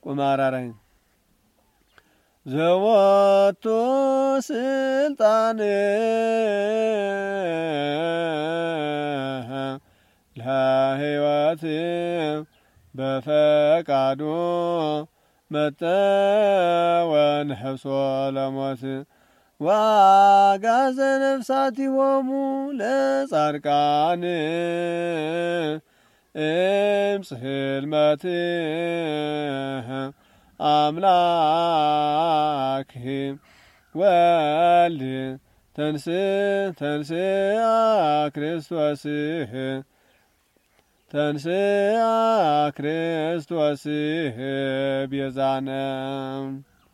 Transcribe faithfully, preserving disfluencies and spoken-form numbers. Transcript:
ቁማራራይ ዘወቱ ስልጣን ለሕይወት በፈቃዱ መጠወን ሕብሶ ለሞት ዋጋዘ ነፍሳቲሆሙ ለጻድቃን እምጽሕልመት አምላክ ወልድ ተንስ ተንስአ ክርስቶስ ተንስአ ክርስቶስ ቤዛነ